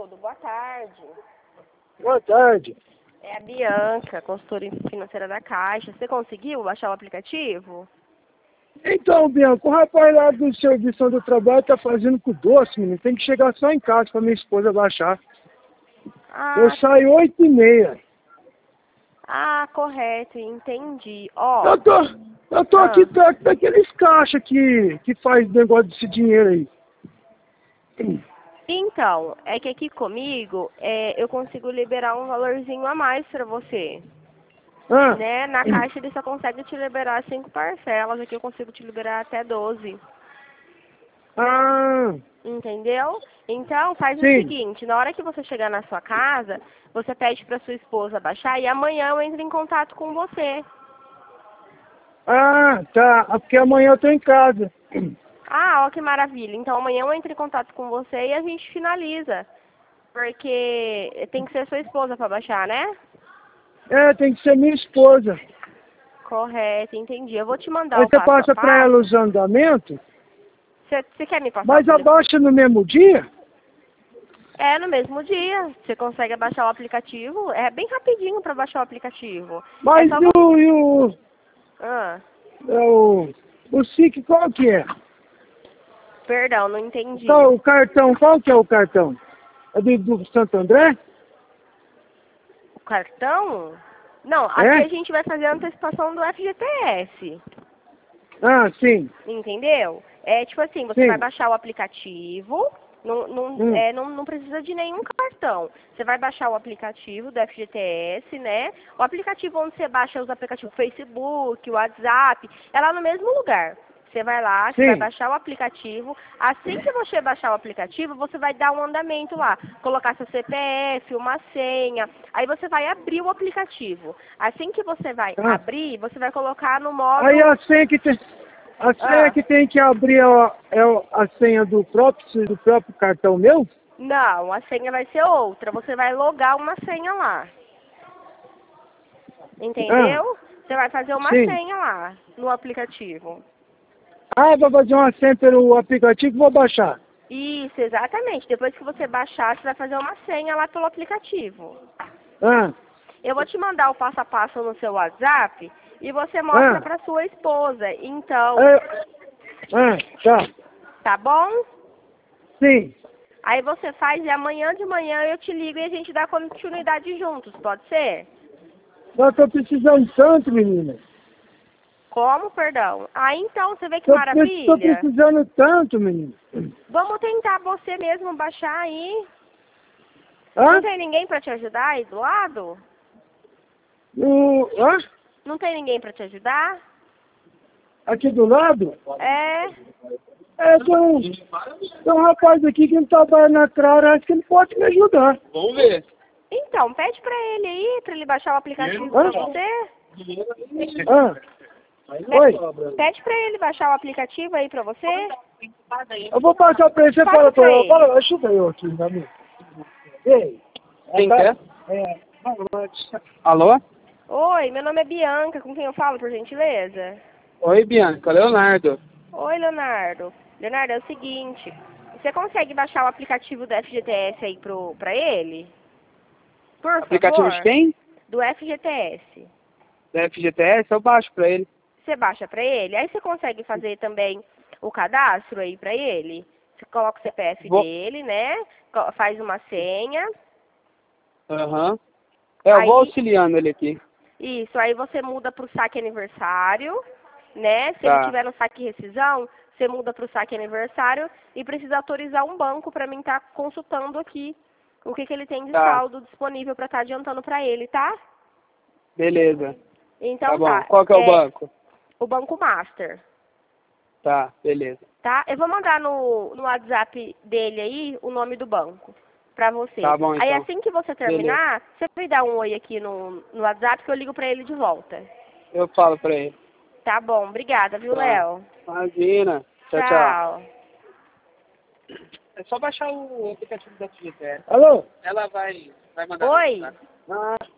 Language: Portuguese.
tudo. Boa tarde. Boa tarde. É a Bianca, consultora financeira da Caixa. Você conseguiu baixar o aplicativo? Então, Bianca, o rapaz lá do serviço do trabalho tá fazendo com doce, menino. Tem que chegar só em casa pra minha esposa baixar. Eu saio 8h30. Correto, entendi. Ó. Eu tô aqui perto daqueles caixas que faz negócio desse dinheiro aí. Então, é que aqui comigo eu consigo liberar um valorzinho a mais pra você. Né? Na Caixa ele só consegue te liberar 5 parcelas, aqui eu consigo te liberar até 12. Entendeu? Então, faz o seguinte, na hora que você chegar na sua casa, você pede pra sua esposa baixar e amanhã eu entro em contato com você. Tá. Porque amanhã eu tô em casa. Ó, que maravilha. Então amanhã eu entro em contato com você e a gente finaliza. Porque tem que ser sua esposa pra baixar, né? Tem que ser minha esposa. Correto, entendi. Eu vou te mandar Aí o você passo a passa pra passo. ela os andamentos, Você quer me passar mas o telefone? abaixa no mesmo dia? No mesmo dia. Você consegue baixar o aplicativo. É bem rapidinho pra baixar o aplicativo. Mas só o SIC qual que é? Perdão, não entendi. Então, o cartão, qual que é o cartão? É do Santo André? O cartão? Não, aqui a gente vai fazer a antecipação do FGTS. Sim. Entendeu? Tipo assim, você vai baixar o aplicativo, não precisa de nenhum cartão. Você vai baixar o aplicativo do FGTS, né? O aplicativo onde você baixa os aplicativos Facebook, WhatsApp, é lá no mesmo lugar. Você vai lá, você vai baixar o aplicativo. Assim que você baixar o aplicativo, você vai dar um andamento lá. Colocar seu CPF, uma senha. Aí você vai abrir o aplicativo. Assim que você vai abrir, você vai colocar no modo... Aí a senha que tem que abrir é a senha do próprio cartão meu? Não, a senha vai ser outra. Você vai logar uma senha lá. Entendeu? Você vai fazer uma senha lá no aplicativo. Vou fazer uma senha pelo aplicativo e vou baixar. Isso, exatamente. Depois que você baixar, você vai fazer uma senha lá pelo aplicativo. Eu vou te mandar o passo a passo no seu WhatsApp e você mostra para sua esposa. Então, tá. Tá bom? Sim. Aí você faz e amanhã de manhã eu te ligo e a gente dá continuidade juntos, pode ser? Eu tô precisando tanto, menina. Como, perdão? Então, você vê que maravilha? Tô precisando tanto, menina. Vamos tentar você mesmo baixar aí. Não tem ninguém pra te ajudar aí do lado? Não tem ninguém pra te ajudar? Aqui do lado? Tem um rapaz aqui que não trabalha na Claro, acho que ele pode me ajudar. Vamos ver. Então, pede pra ele aí, pra ele baixar o aplicativo pra você. Pede pra ele baixar o aplicativo aí pra você. Eu vou passar pra ele, você fala pra ele. Fala, ajuda eu aqui, meu amigo. Ei. Quem quer? Alô? Oi, meu nome é Bianca, com quem eu falo, por gentileza? Oi, Bianca, Leonardo. Oi, Leonardo. Leonardo, é o seguinte, você consegue baixar o aplicativo do FGTS aí pra ele? Por favor. Aplicativo de quem? Do FGTS. Do FGTS, eu baixo pra ele. Você baixa pra ele, aí você consegue fazer também o cadastro aí pra ele? Você coloca o CPF dele, né? Faz uma senha. Eu vou auxiliando ele aqui. Isso, aí você muda pro saque aniversário, né? Se ele tiver no saque rescisão, você muda pro saque aniversário e precisa autorizar um banco pra mim estar consultando aqui o que ele tem de saldo disponível pra estar adiantando pra ele, tá? Beleza. Então tá bom. Qual que é o banco? O Banco Master. Tá, beleza. Tá? Eu vou mandar no WhatsApp dele aí o nome do banco pra você. Tá bom, então. Aí assim que você terminar, você vai dar um oi aqui no WhatsApp que eu ligo pra ele de volta. Eu falo pra ele. Tá bom, obrigada, viu, Léo? Imagina. Tchau. É só baixar o aplicativo da FGTS. Alô? Ela vai mandar. Oi?